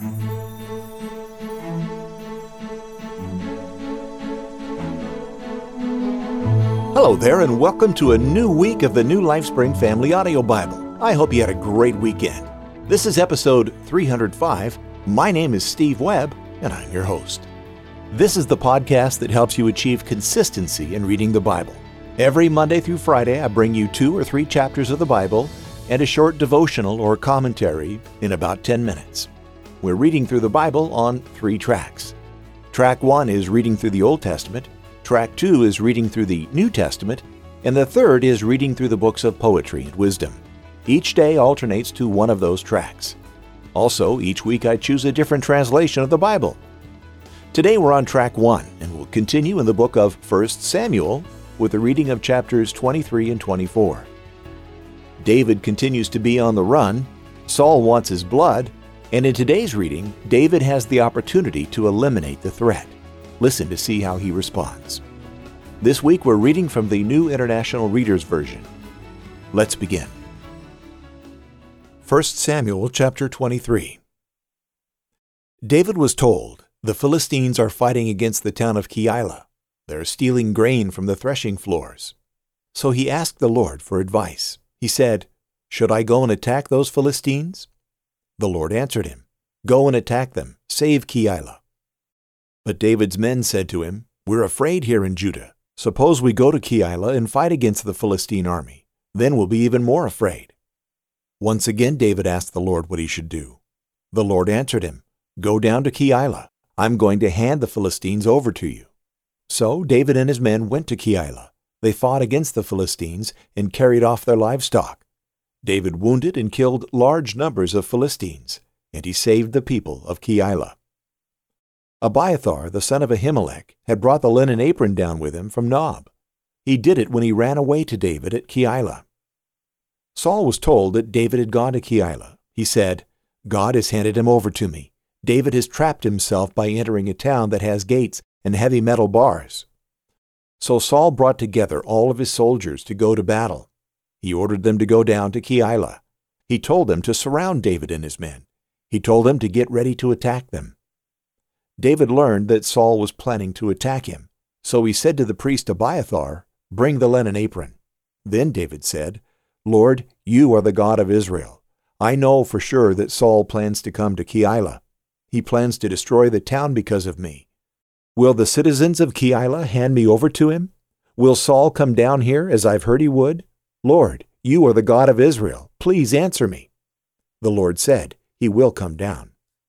Hello there, and welcome to a new week of the New LifeSpring Family Audio Bible. I hope you had a great weekend. This is episode 305. My name is Steve Webb, and I'm your host. This is the podcast that helps you achieve consistency in reading the Bible. Every Monday through Friday, I bring you 2 or 3 chapters of the Bible and a short devotional or commentary in about 10 minutes. We're reading through the Bible on 3 tracks. Track 1 is reading through the Old Testament. Track 2 is reading through the New Testament, and the third is reading through the books of poetry and wisdom. Each day alternates to one of those tracks. Also, each week I choose a different translation of the Bible. Today we're on track 1, and we'll continue in the book of 1 Samuel with the reading of chapters 23 and 24. David continues to be on the run, Saul wants his blood, and in today's reading, David has the opportunity to eliminate the threat. Listen to see how he responds. This week we're reading from the New International Reader's Version. Let's begin. 1 Samuel chapter 23. David was told, "The Philistines are fighting against the town of Keilah. They're stealing grain from the threshing floors." So he asked the Lord for advice. He said, "Should I go and attack those Philistines?" The Lord answered him, "Go and attack them, save Keilah." But David's men said to him, "We're afraid here in Judah. Suppose we go to Keilah and fight against the Philistine army. Then we'll be even more afraid." Once again David asked the Lord what he should do. The Lord answered him, "Go down to Keilah. I'm going to hand the Philistines over to you." So David and his men went to Keilah. They fought against the Philistines and carried off their livestock. David wounded and killed large numbers of Philistines, and he saved the people of Keilah. Abiathar, the son of Ahimelech, had brought the linen apron down with him from Nob. He did it when he ran away to David at Keilah. Saul was told that David had gone to Keilah. He said, "God has handed him over to me. David has trapped himself by entering a town that has gates and heavy metal bars." So Saul brought together all of his soldiers to go to battle. He ordered them to go down to Keilah. He told them to surround David and his men. He told them to get ready to attack them. David learned that Saul was planning to attack him, so he said to the priest Abiathar, "Bring the linen apron." Then David said, "Lord, you are the God of Israel. I know for sure that Saul plans to come to Keilah. He plans to destroy the town because of me. Will the citizens of Keilah hand me over to him? Will Saul come down here as I've heard he would? Lord, you are the God of Israel. Please answer me." The Lord said, "He will come down."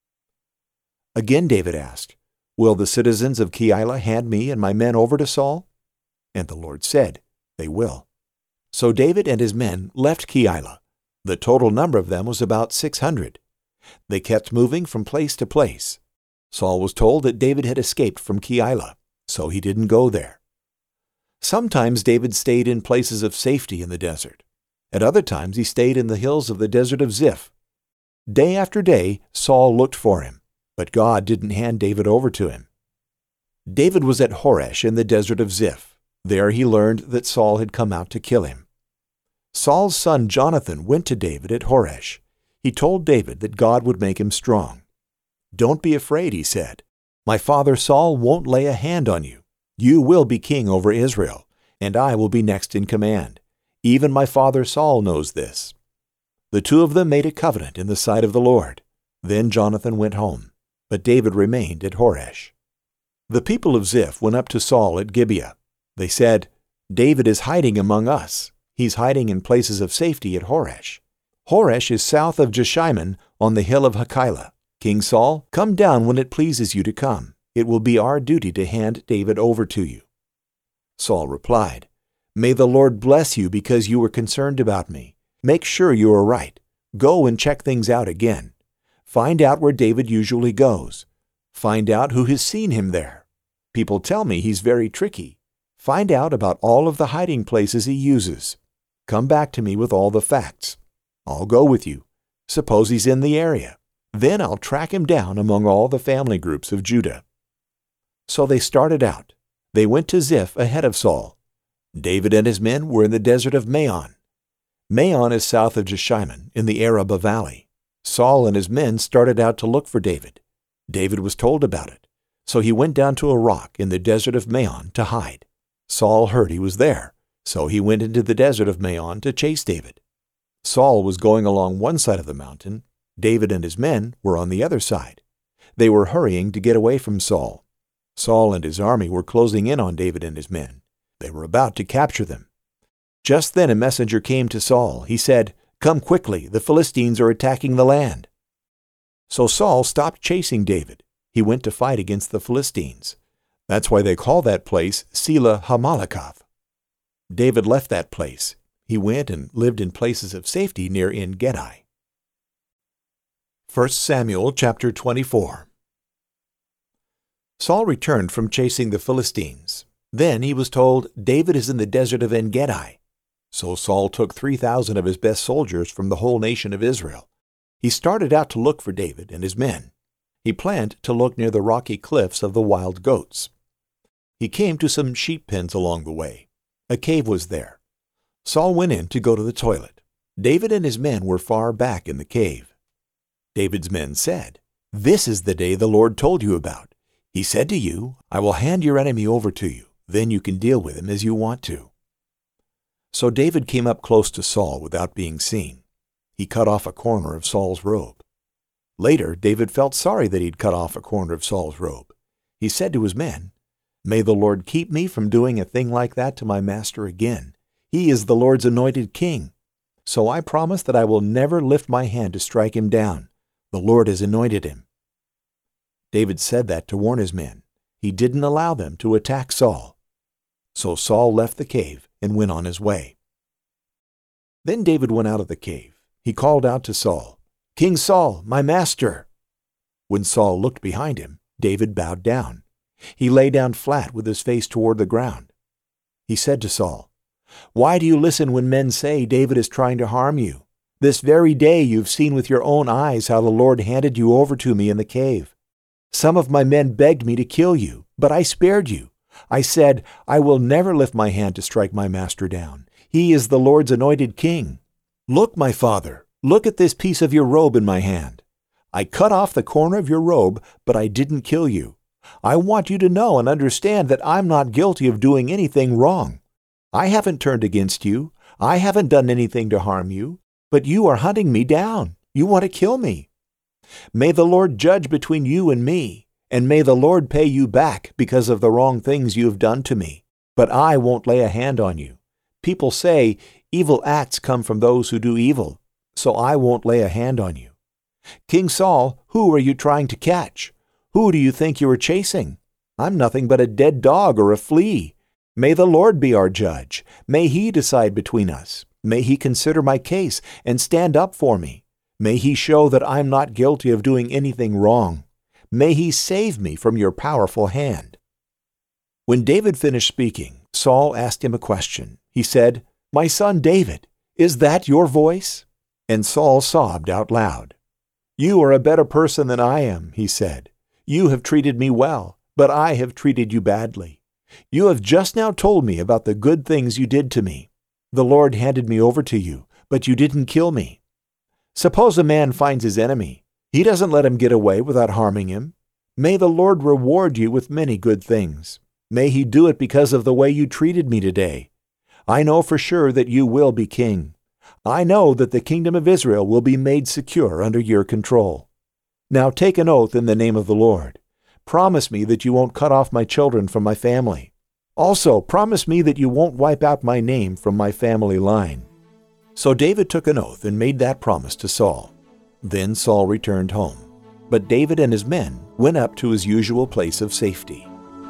Again David asked, "Will the citizens of Keilah hand me and my men over to Saul?" And the Lord said, "They will." So David and his men left Keilah. The total number of them was about 600. They kept moving from place to place. Saul was told that David had escaped from Keilah, so he didn't go there. Sometimes David stayed in places of safety in the desert. At other times he stayed in the hills of the desert of Ziph. Day after day, Saul looked for him, but God didn't hand David over to him. David was at Horesh in the desert of Ziph. There he learned that Saul had come out to kill him. Saul's son Jonathan went to David at Horesh. He told David that God would make him strong. "Don't be afraid," he said. "My father Saul won't lay a hand on you. You will be king over Israel, and I will be next in command. Even my father Saul knows this." The two of them made a covenant in the sight of the Lord. Then Jonathan went home, but David remained at Horesh. The people of Ziph went up to Saul at Gibeah. They said, "David is hiding among us. He's hiding in places of safety at Horesh. Horesh is south of Jeshimon on the hill of Hachilah. King Saul, come down when it pleases you to come. It will be our duty to hand David over to you." Saul replied, "May the Lord bless you because you were concerned about me. Make sure you are right. Go and check things out again. Find out where David usually goes. Find out who has seen him there. People tell me he's very tricky. Find out about all of the hiding places he uses. Come back to me with all the facts. I'll go with you. Suppose he's in the area. Then I'll track him down among all the family groups of Judah." So they started out. They went to Ziph ahead of Saul. David and his men were in the desert of Maon. Maon is south of Jeshimon in the Arabah Valley. Saul and his men started out to look for David. David was told about it, so he went down to a rock in the desert of Maon to hide. Saul heard he was there, so he went into the desert of Maon to chase David. Saul was going along one side of the mountain. David and his men were on the other side. They were hurrying to get away from Saul. Saul and his army were closing in on David and his men. They were about to capture them. Just then a messenger came to Saul. He said, "Come quickly, the Philistines are attacking the land." So Saul stopped chasing David. He went to fight against the Philistines. That's why they call that place Selah Hamalekath. David left that place. He went and lived in places of safety near En-Gedi. 1 Samuel chapter 24. Saul returned from chasing the Philistines. Then he was told, "David is in the desert of En-Gedi." So Saul took 3,000 of his best soldiers from the whole nation of Israel. He started out to look for David and his men. He planned to look near the rocky cliffs of the wild goats. He came to some sheep pens along the way. A cave was there. Saul went in to go to the toilet. David and his men were far back in the cave. David's men said, "This is the day the Lord told you about. He said to you, 'I will hand your enemy over to you. Then you can deal with him as you want to.'" So David came up close to Saul without being seen. He cut off a corner of Saul's robe. Later, David felt sorry that he'd cut off a corner of Saul's robe. He said to his men, "May the Lord keep me from doing a thing like that to my master again. He is the Lord's anointed king. So I promise that I will never lift my hand to strike him down. The Lord has anointed him." David said that to warn his men. He didn't allow them to attack Saul. So Saul left the cave and went on his way. Then David went out of the cave. He called out to Saul, "King Saul, my master!" When Saul looked behind him, David bowed down. He lay down flat with his face toward the ground. He said to Saul, "Why do you listen when men say David is trying to harm you? This very day you've seen with your own eyes how the Lord handed you over to me in the cave. Some of my men begged me to kill you, but I spared you. I said, 'I will never lift my hand to strike my master down. He is the Lord's anointed king.' Look, my father, look at this piece of your robe in my hand. I cut off the corner of your robe, but I didn't kill you. I want you to know and understand that I'm not guilty of doing anything wrong. I haven't turned against you. I haven't done anything to harm you, but you are hunting me down. You want to kill me. May the Lord judge between you and me, and may the Lord pay you back because of the wrong things you have done to me. But I won't lay a hand on you. People say evil acts come from those who do evil, so I won't lay a hand on you. King Saul, who are you trying to catch? Who do you think you are chasing? I'm nothing but a dead dog or a flea. May the Lord be our judge. May He decide between us. May He consider my case and stand up for me. May He show that I'm not guilty of doing anything wrong. May He save me from your powerful hand." When David finished speaking, Saul asked him a question. He said, "My son David, is that your voice?" And Saul sobbed out loud. "You are a better person than I am," he said. "You have treated me well, but I have treated you badly. You have just now told me about the good things you did to me. The Lord handed me over to you, but you didn't kill me. Suppose a man finds his enemy. He doesn't let him get away without harming him. May the Lord reward you with many good things. May He do it because of the way you treated me today. I know for sure that you will be king. I know that the kingdom of Israel will be made secure under your control. Now take an oath in the name of the Lord. Promise me that you won't cut off my children from my family. Also, promise me that you won't wipe out my name from my family line." So David took an oath and made that promise to Saul. Then Saul returned home, but David and his men went up to his usual place of safety.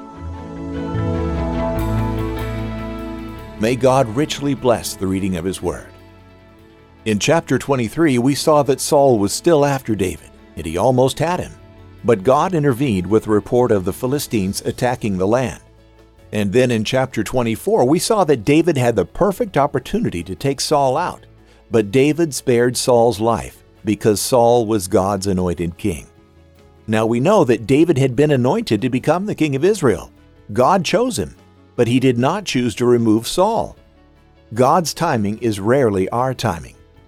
May God richly bless the reading of His Word. In chapter 23, we saw that Saul was still after David, and he almost had him. But God intervened with a report of the Philistines attacking the land. And then in chapter 24, we saw that David had the perfect opportunity to take Saul out. But David spared Saul's life because Saul was God's anointed king. Now we know that David had been anointed to become the king of Israel. God chose him, but He did not choose to remove Saul. God's timing is rarely our timing.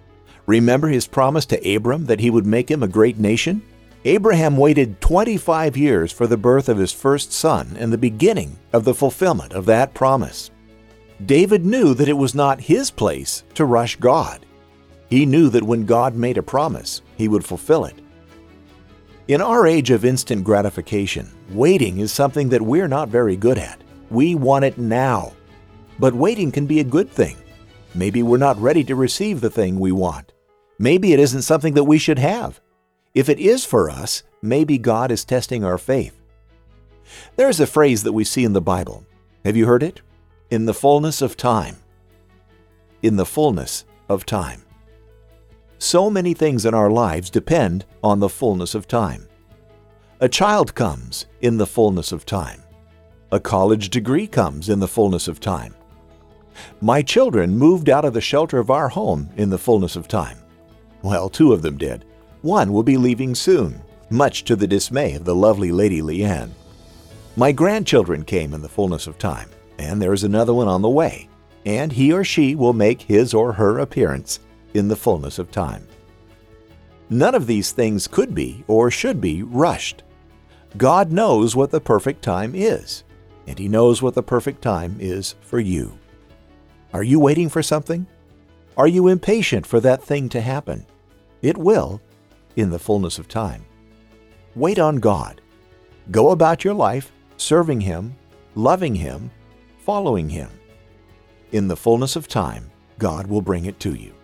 Remember his promise to Abram that he would make him a great nation? Abraham waited 25 years for the birth of his first son and the beginning of the fulfillment of that promise. David knew that it was not his place to rush God. He knew that when God made a promise, he would fulfill it. In our age of instant gratification, waiting is something that we're not very good at. We want it now. But waiting can be a good thing. Maybe we're not ready to receive the thing we want. Maybe it isn't something that we should have. If it is for us, maybe God is testing our faith. There's a phrase that we see in the Bible. Have you heard it? In the fullness of time. In the fullness of time. So many things in our lives depend on the fullness of time. A child comes in the fullness of time. A college degree comes in the fullness of time. My children moved out of the shelter of our home in the fullness of time. Well, 2 of them did. One will be leaving soon, much to the dismay of the lovely Lady Leanne. My grandchildren came in the fullness of time, and there is another one on the way, and he or she will make his or her appearance in the fullness of time. None of these things could be or should be rushed. God knows what the perfect time is, and He knows what the perfect time is for you. Are you waiting for something? Are you impatient for that thing to happen? It will, in the fullness of time. Wait on God. Go about your life serving Him, loving Him, following Him. In the fullness of time, God will bring it to you.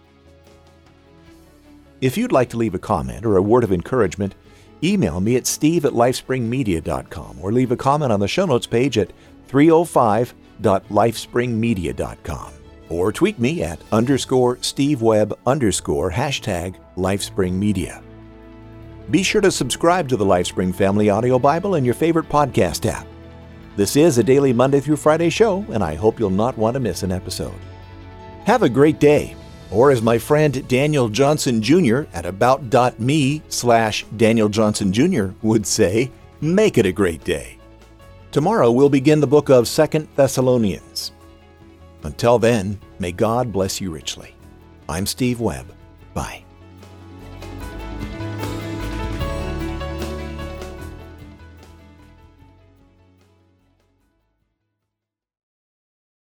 If you'd like to leave a comment or a word of encouragement, email me at steve@lifespringmedia.com or leave a comment on the show notes page at 305.lifespringmedia.com or tweet me at _SteveWebb _LifespringMedia. Be sure to subscribe to the LifeSpring Family Audio Bible in your favorite podcast app. This is a daily Monday through Friday show, and I hope you'll not want to miss an episode. Have a great day, or as my friend Daniel Johnson Jr. at about.me/Daniel Johnson Jr. would say, make it a great day. Tomorrow we'll begin the book of 2 Thessalonians. Until then, may God bless you richly. I'm Steve Webb. Bye.